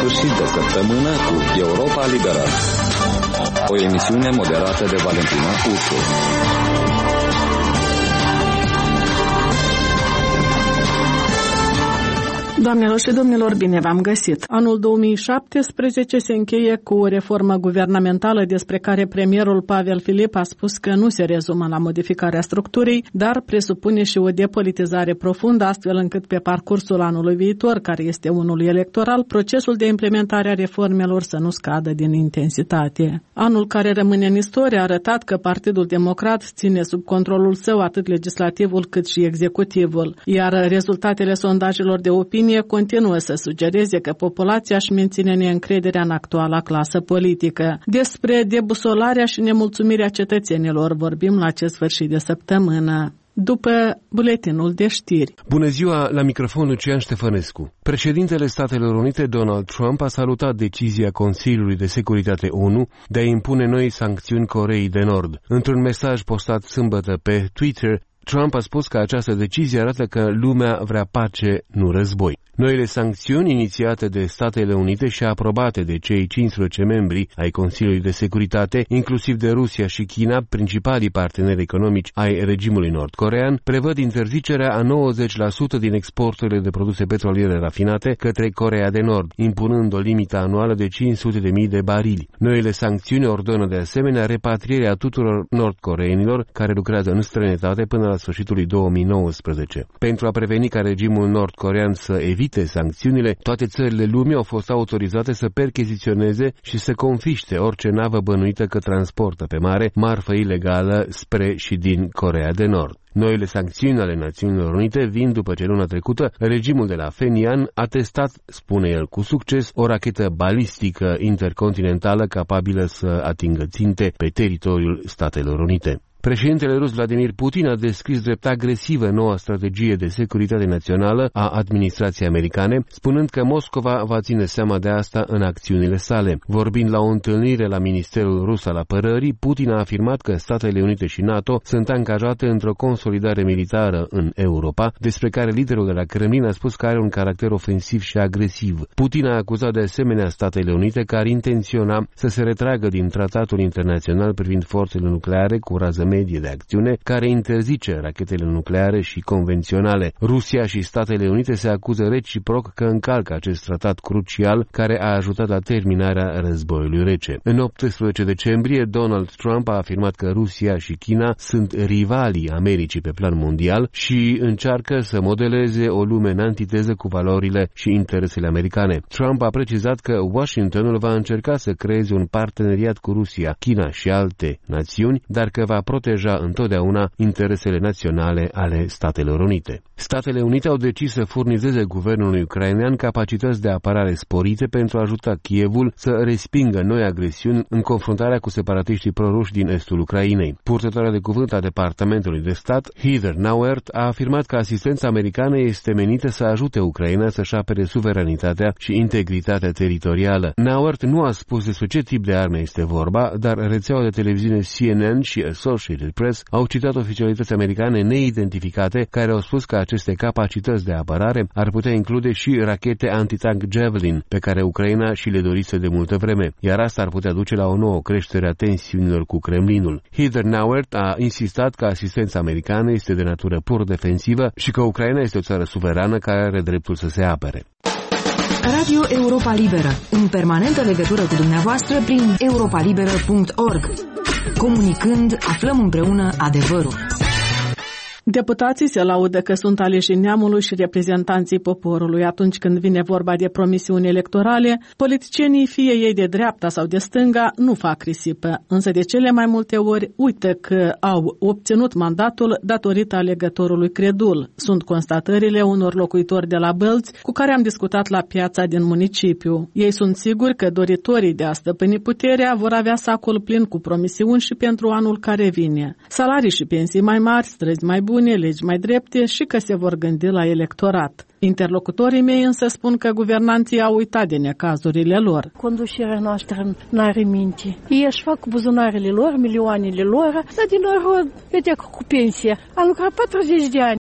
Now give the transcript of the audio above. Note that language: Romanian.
sfârșit de săptămână cu Europa Liberă, o emisiune moderată de Valentina Ursu. Doamnelor și domnilor, bine v-am găsit! Anul 2017 se încheie cu o reformă guvernamentală despre care premierul Pavel Filip a spus că nu se rezumă la modificarea structurii, dar presupune și o depolitizare profundă, astfel încât pe parcursul anului viitor, care este unul electoral, procesul de implementare a reformelor să nu scadă din intensitate. Anul care rămâne în istorie a arătat că Partidul Democrat ține sub controlul său atât legislativul cât și executivul, iar rezultatele sondajelor de opinie continuă să sugereze că populația își menține neîncrederea în actuala clasă politică. Despre debusolarea și nemulțumirea cetățenilor vorbim la acest sfârșit de săptămână, după buletinul de știri. Bună ziua, la microfon Lucian Ștefănescu. Președintele Statelor Unite, Donald Trump, a salutat decizia Consiliului de Securitate ONU de a impune noi sancțiuni Coreei de Nord. Într-un mesaj postat sâmbătă pe Twitter, Trump a spus că această decizie arată că lumea vrea pace, nu război. Noile sancțiuni inițiate de Statele Unite și aprobate de cei 15 membri ai Consiliului de Securitate, inclusiv de Rusia și China, principalii parteneri economici ai regimului nord-corean, prevăd interzicerea a 90% din exporturile de produse petroliere rafinate către Coreea de Nord, impunând o limită anuală de 500.000 de barili. Noile sancțiuni ordonă de asemenea repatrierea tuturor nord-coreenilor care lucrează în străinătate până la sfârșitul lui 2019. Pentru a preveni ca regimul nord-corean să evite sancțiunile, toate țările lumii au fost autorizate să percheziționeze și să confiște orice navă bănuită că transportă pe mare marfă ilegală spre și din Coreea de Nord. Noile sancțiuni ale Națiunilor Unite vin după ce luna trecută regimul de la Phenian a testat, spune el cu succes, o rachetă balistică intercontinentală capabilă să atingă ținte pe teritoriul Statelor Unite. Președintele rus Vladimir Putin a descris drept agresivă noua strategie de securitate națională a administrației americane, spunând că Moscova va ține seama de asta în acțiunile sale. Vorbind la o întâlnire la Ministerul Rus al Apărării, Putin a afirmat că Statele Unite și NATO sunt angajate într-o consolidare militară în Europa, despre care liderul de la Kremlin a spus că are un caracter ofensiv și agresiv. Putin a acuzat de asemenea Statele Unite că ar intenționa să se retragă din tratatul internațional privind forțele nucleare cu rază medie de acțiune, care interzice rachetele nucleare și convenționale. Rusia și Statele Unite se acuză reciproc că încalcă acest tratat crucial care a ajutat la terminarea războiului rece. În 18 decembrie, Donald Trump a afirmat că Rusia și China sunt rivalii Americii pe plan mondial și încearcă să modeleze o lume în antiteză cu valorile și interesele americane. Trump a precizat că Washingtonul va încerca să creeze un parteneriat cu Rusia, China și alte națiuni, dar că va proteja întotdeauna interesele naționale ale Statelor Unite. Statele Unite au decis să furnizeze guvernului ucrainean capacități de apărare sporite pentru a ajuta Kievul să respingă noi agresiuni în confruntarea cu separatiștii proruși din estul Ucrainei. Purtătoarea de cuvânt a Departamentului de Stat, Heather Nauert, a afirmat că asistența americană este menită să ajute Ucraina să-și apere suveranitatea și integritatea teritorială. Nauert nu a spus despre ce tip de arme este vorba, dar rețeaua de televiziune CNN și Associated Press au citat oficialități americane neidentificate care au spus că aceste capacități de apărare ar putea include și rachete antitank Javelin, pe care Ucraina și le dorise de multă vreme, iar asta ar putea duce la o nouă creștere a tensiunilor cu Kremlinul. Heather Nauert a insistat că asistența americană este de natură pur defensivă și că Ucraina este o țară suverană care are dreptul să se apere. Radio Europa Liberă, în permanentă legătură cu dumneavoastră prin europalibera.org. Comunicând, aflăm împreună adevărul. Deputații se laudă că sunt aleși neamului și reprezentanții poporului. Atunci când vine vorba de promisiuni electorale, politicienii, fie ei de dreapta sau de stânga, nu fac risipă. Însă de cele mai multe ori uită că au obținut mandatul datorită alegătorului credul. Sunt constatările unor locuitori de la Bălți cu care am discutat la piața din municipiu. Ei sunt siguri că doritorii de a stăpâni puterea vor avea sacul plin cu promisiuni și pentru anul care vine. Salarii și pensii mai mari, străzi mai bune, legi mai drepte și că se vor gândi la electorat. Interlocutorii mei însă spun că guvernanții au uitat de necazurile lor. Conducerea noastră n-are minte. Ei își fac buzunarele lor, milioanele lor, dar din noroc, vedea că cu pensie. Am lucrat 40 de ani.